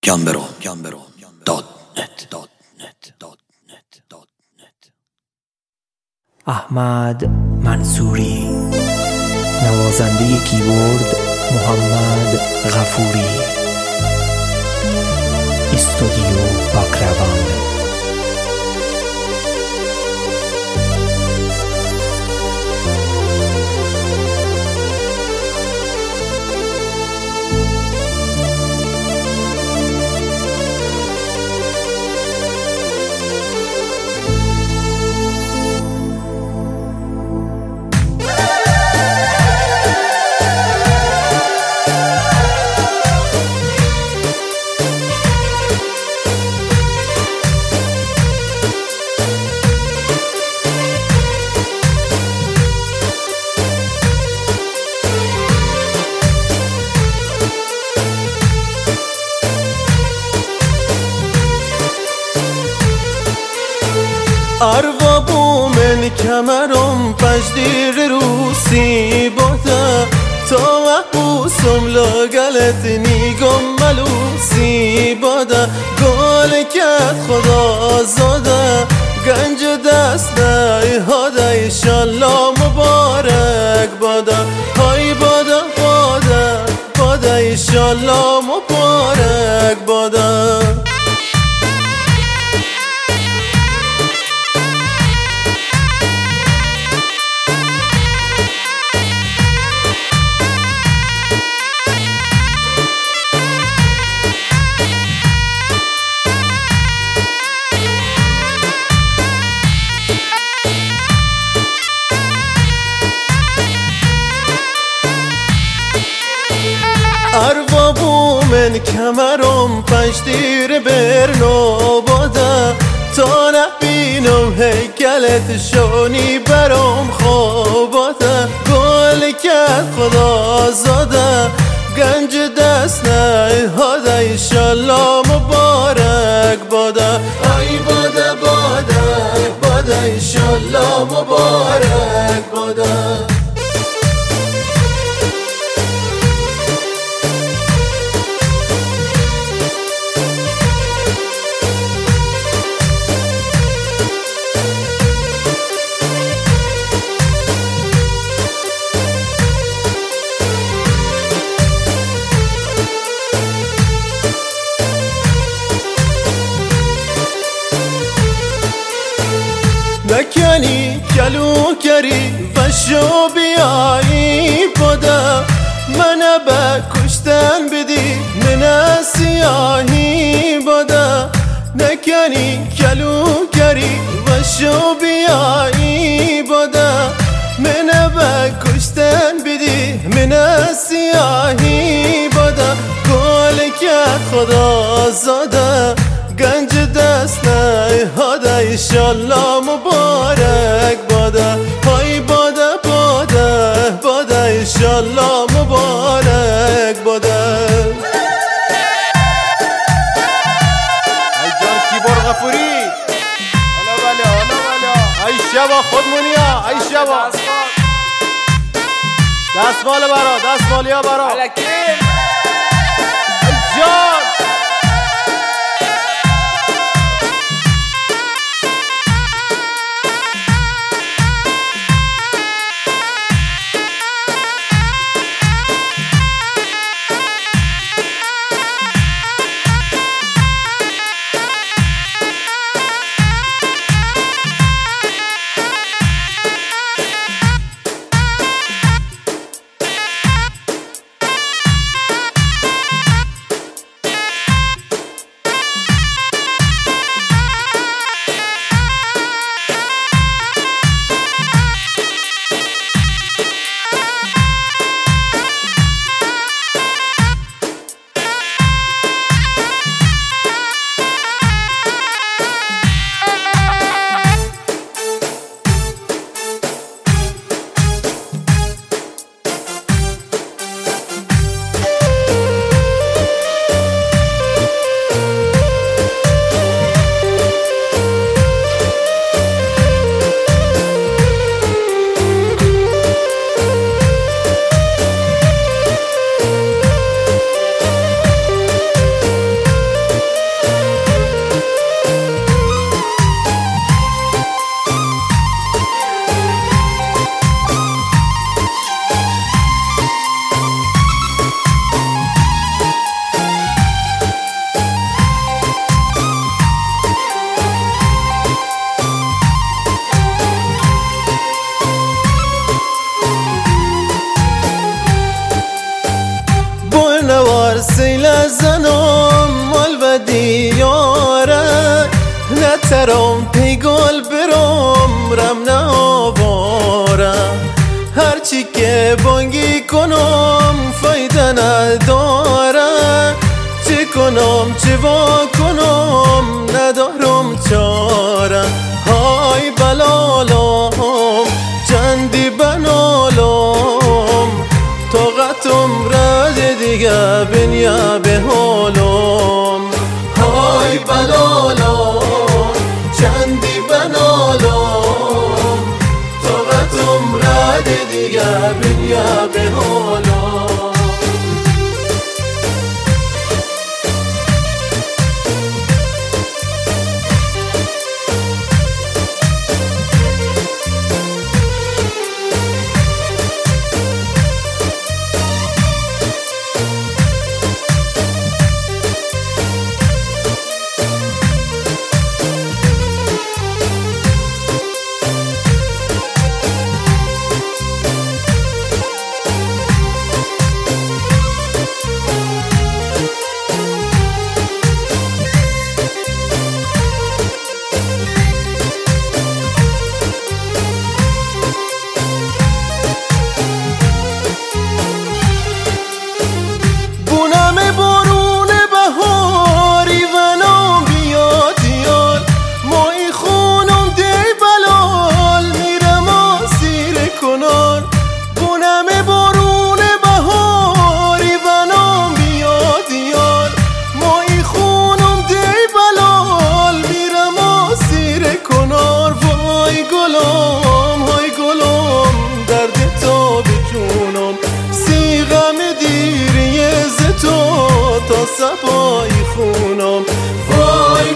احمد منصوری، نوازنده کیبورد محمد غفوری، استودیو پاکروان. اروا من کمرم پشدیر روسی بوده تا وقوسم لگلت نیگم ملوسی بوده گل کت خدا زاده گنج دست نیهاده ایشالله مبارک باده های باده باده باده ایشالله مبارک باده. اروا من کمرم پشدیر برنو باده تا نبینم هیکلت شونی برام خواباده گل کت خدا زاده گنج دست نیهاده ایشالله مبارک باده ای باده باده باده ایشالله مبارک باده. نکنی کلو کری و شو بیایی باده منه به کشتن بدی من سیاهی باده نکنی کلو کری و شو بیایی باده منه به کشتن بدی من سیاهی باده گل کت خدا زاده گنج دست نیهاده ایشالله مبارک باده های باده باده باده ایشالله مبارک باده. ای جان کیبورد غفوری حالا بله ای شبا خودمونیا ای شبا دستمال برا دستمالیا برا ای جان نترم پی گل برم رم نه آوارم، هرچی که بانگی کنم فایده نداره، چه کنم چه وا کنم ندارم چاره. های بلالم چندی بنالم، طاقتم رد دیگه بنیا به حالم. های بلالم چندی بنالم، طاقتم رد دیگه بنیا به حالم. سبای خونم وای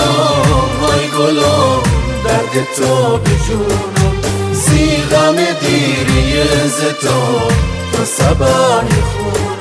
گلم درد تو بجونم، سیغم دیری زتا تا سبای خونم.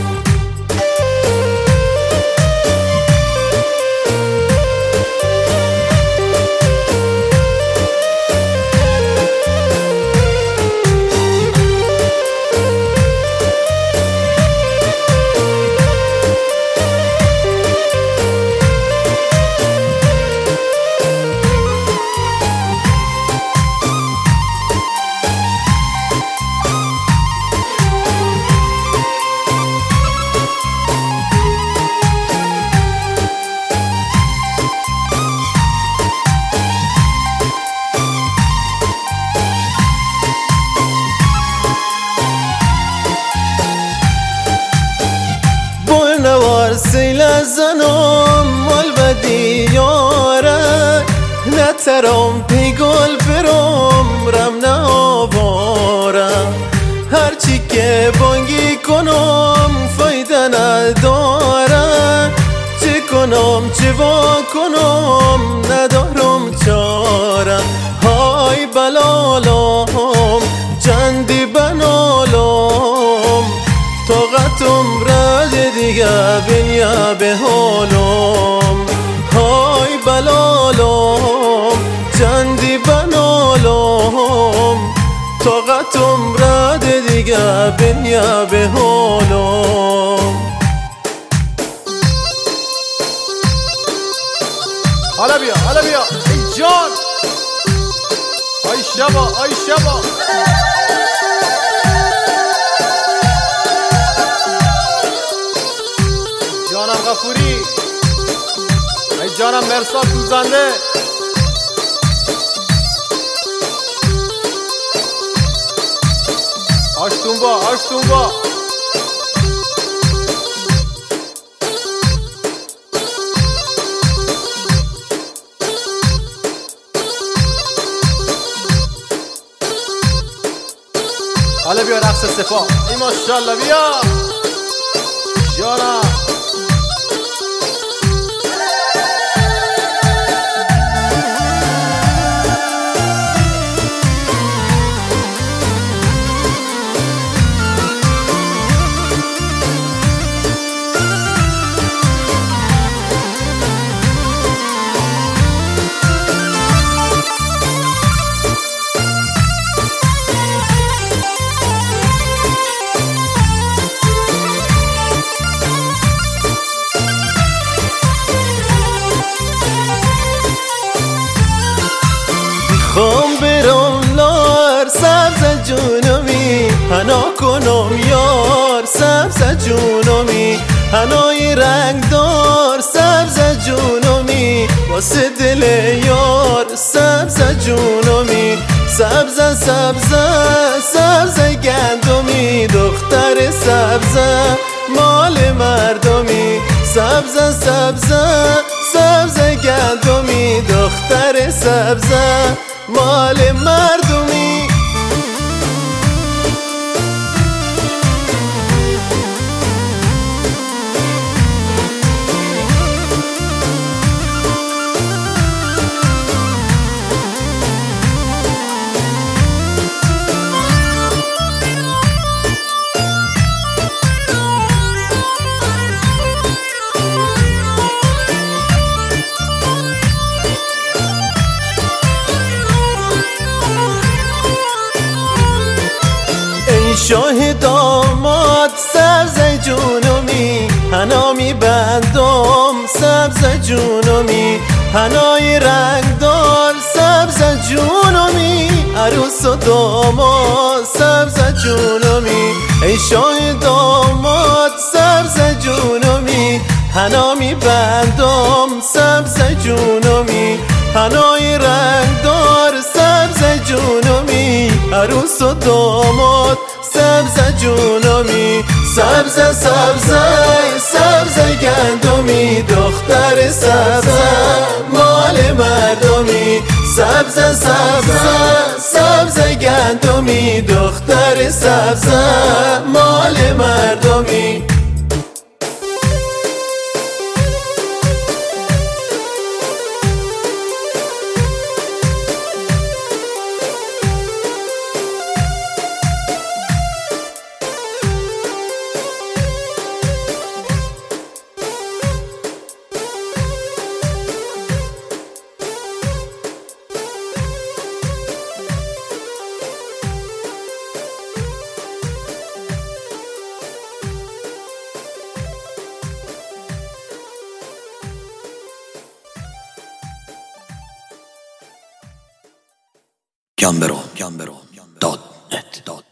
سیل زنم مال و دیاره، نترم پی گل برم رم نه آوارم، هرچی که بانگی کنم فایده نداره، چه کنم چه وا کنم ندارم چاره. های بلالم چندی بنالم، طاقتم رد دیگه بنیا به حالم. های بلالم چندی بنالم، طاقتم رد دیگه بنیا به حالم. حالا بیا ای جان، آی شبا جانم غفوری، ای جانم مرساد دوزنده، آشتونبا حالا بیا رقص سپاه، ای ماشاءالله بیا جانم. حنا کنم یار سبز جونمی، حنای رنگدار سبز جونمی، واسه دل یار سبز جونمی، سبز سبز سبز گندمی، دختر سبز مال مردمی، سبز سبز سبز گندمی، دختر سبز مال مردمی. شاه داماد سبز جونمی، حنا میبندم سبز جونمی، حنای رنگدار سبز جونمی، عروس و داماد سبز جونمی، ای شاه داماد سبز جونمی، حنا میبندم سبز جونمی، حنای رنگدار سبز جونمی، عروس و داماد سبز جونمی، سبز سبز سبز گندمی، دختر سبز مال مردمی، سبز سبز سبز گندمی، دختر سبز مال مردمی. Gambero.net